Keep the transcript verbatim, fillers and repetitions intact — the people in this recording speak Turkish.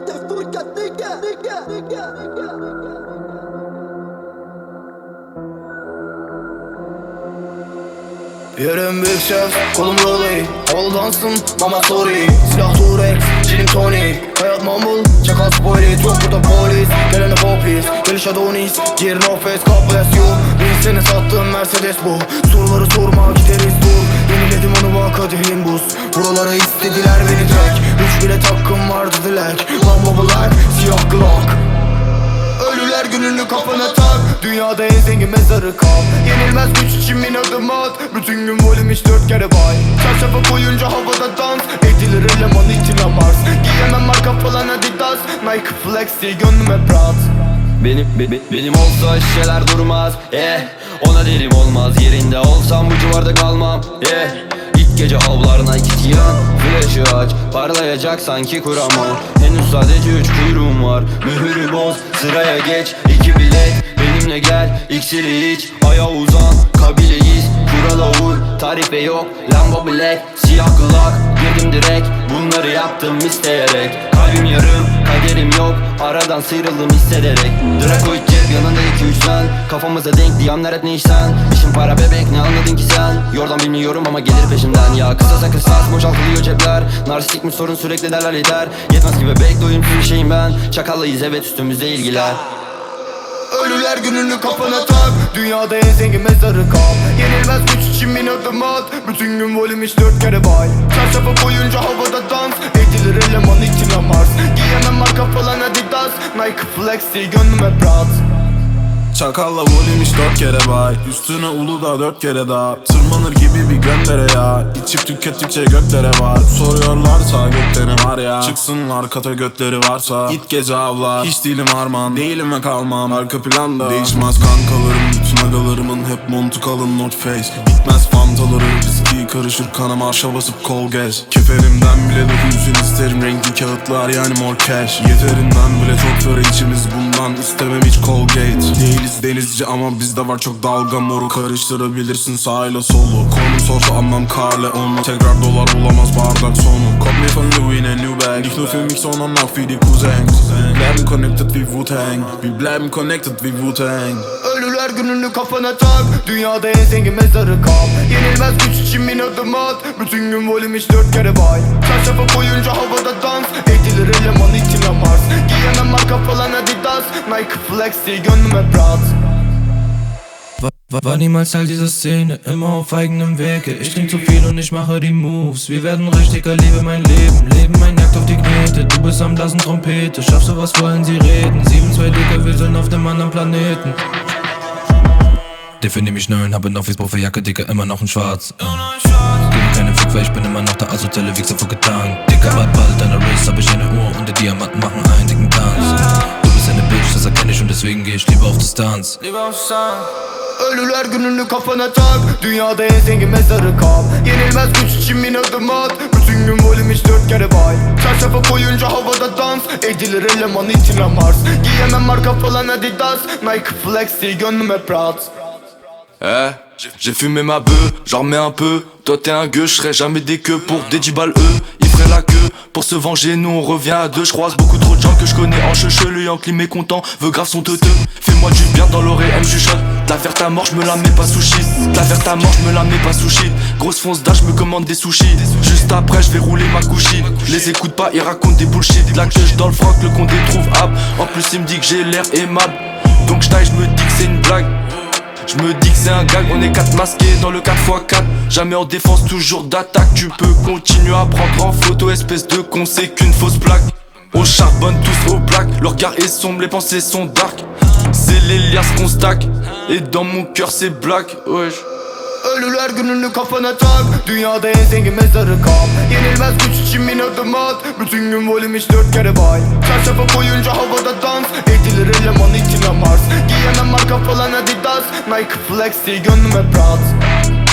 Yerim büyük şef, kolum roley. Havalı dansın, mama sorry. Silah Turex, Gin Tony. Hayat mamul, çakal spoiler. Çok burada polis, gelene popis. Geliş Adonis, girin ofis, God bless you. Bir sene sattığım Mercedes bu. Soruları sorma, gideriz dur. Yeniledim onu bak kadehin buz. Buralara istediler beni tek. Üç bilet hakkım vardı dilek. Lambo black, siyah Glock. Ölüler gününü kafana tak. Dünyada en zengin mezarı kal. Yenilmez güç için bin adım at. Bütün gün volüm hiç dört kere bay. Çarşafa koyunca havada dans. Edilir eleman içine Mars. Giyemem marka falan Adidas. Nike flex değil gönlüm hep rahat. Benim, be, be, benim olsa şişeler durmaz. Eh, ona derim olmaz. Yerinde olsam bu civarda kalmam. Eh, ilk gece avlarına git yan. Flash'ı aç, parlayacak sanki kurama. Henüz sadece üç kuyruğum var. Mühürü boz, sıraya geç. İki bilet, benimle gel. İksiri iç, aya uzan. Kabileyiz, kurala uy. Tarife yok, Lambo black, siyah Glock. Girdim direkt, bunları yaptım isteyerek. Kalbim yarım, kaderim yok. Aradan sıyrıldım hissederek. Dracoid cep yanında iki üç sen. Kafamıza denk diyamlar hep ne işten. İşin para bebek ne anladın ki sen. Yordan bilmiyorum ama gelir peşimden. Ya kısasa kısas boşaltılıyor cepler. Narsistik mi sorun sürekli derler yeter. Yetmez ki bebek doyumsuz bir şeyim ben. Çakallıyız evet üstümüzde ilgiler. Ölüler gününü kafana tak. Dünyada en zengin mezarı kal. Yenilmez güç için bin adım at. Bütün gün volüm hiç dört kere bay. Çarşafa koyunca havada dans. Edilir eleman içine Mars. Giyemem marka falan Adidas. Nike flex değil gönlüm hep rahat. Çakalla volüm hiç dört kere bay. Üstüne Uludağ dört kere daha. Tırmanır gibi bir göndere ya. İçip tükettikçe göklere var. Soruyorlarsa gökte ne var ya. Çıksınlar kata götleri varsa. Git gece avlar. Hiç değilim armağan. Değilim ve kalmam arka planda. Değişmez kankalarım. Bütün agalarımın hep montu kalın North Face. Bitmez fantaları. Viski karışır kanama arşa basıp kol gez. Keferimden bile dökülsün isterim. Renkli kağıtlar yani more cash. Yeterinden bile çok före içimiz bundan. İstemem hiç Colgate. Değiliz denizci ama bizde var çok dalga moru. Karıştırabilirsin sağ ile solu. Konum sorsa anlam Carle onu. Tekrar dolar olamaz bardak sonu. Cop me from Louis in a new bag. Nicht nur für mich sondern auch für die Cousins. Wir bleiben connected wie Wu-Tang. Wir bleiben connected wie Wu-Tang. Ölüler gününü kafana tak. Dünyada en zengin mezarı kal. Yenilmez güç için bin adım at. Bütün gün volüm hiç dört kere bay. Çarşafa koyunca havada dans. Edilir eleman içine Mars. Giyemem marka falan Adidas. Nike flex değil gönlüm hep rahat. War, war niemals Teil dieser Szene, immer auf eigenem Wege. Ich trink zu viel und ich mache die Moves. Wir werden richtiger, lebe mein Leben. Leben mein Jagd auf die Knete. Du bist am Blasen Trompete. Schaffst du was, wollen sie reden? sieben zwei Dicker, wir sind auf dem anderen Planeten. Definier mich neun, hab in Office Jacke, Dicker, immer noch in Schwarz. Gebe keinen Fick, weil ich bin immer noch der asoziale Wichser vor getan. Dicker, bald bald an der Race hab ich eine Uhr und die Diamanten machen einen dicken Tanz. Du bist eine Bitch, das erkenne ich und deswegen geh ich lieber auf Distanz. Ölüler gününü kafana tak. Dünyada en zengin mezarı kal. Yenilmez güç için bin adım at. Bütün gün volüm hiç dört kere bay. Çarşafa koyunca havada dans. Edilir eleman içine Mars. Giyemem marka falan Adidas. Nike flex değil gönlüm hep rahat. Eh, j'ai fumé ma beuh, j'en remets un peu. Toi t'es un gueux, je serai jamais des queues pour des dix balles eux. Ils feraient la queue pour se venger, nous on revient à deux. Je croise beaucoup trop de gens que je connais en cheveux. Le Yankee mécontent veut grave son teuteux. Fais-moi du bien dans l'oreille, elle me chuchote. La faire ta mort, je me la mets pas sous shit. La faire ta mort, je me la mets pas sous shit. Grosse fonce d'âge, je me commande des sushis. Juste après, je vais rouler ma couchie. Les écoute pas, ils racontent des bullshit. La queue dans le froc, le con des trouve ap. En plus, il me dit que j'ai l'air aimable. Donc je taille, je me dis que c'est une blague. Je me dis que c'est un gag, on est quatre masqués dans le quatre fois quatre. Jamais en défense, toujours d'attaque. Tu peux continuer à prendre en photo, espèce de con, c'est qu'une fausse plaque. On charbonne tous au black, le regard est sombre, les pensées sont dark. C'est les liasses qu'on stack, et dans mon cœur c'est black, wesh. Ölüler gününü kafana tak. Dünyada en zengin mezarı kal. Yenilmez güç için bin adım at. Bütün gün volüm hiç dört kere bay. Çarşafa koyunca havada dans. Edilir eleman içine Mars. Giyemem marka falan Adidas. Nike flex değil gönlüm hep rahat.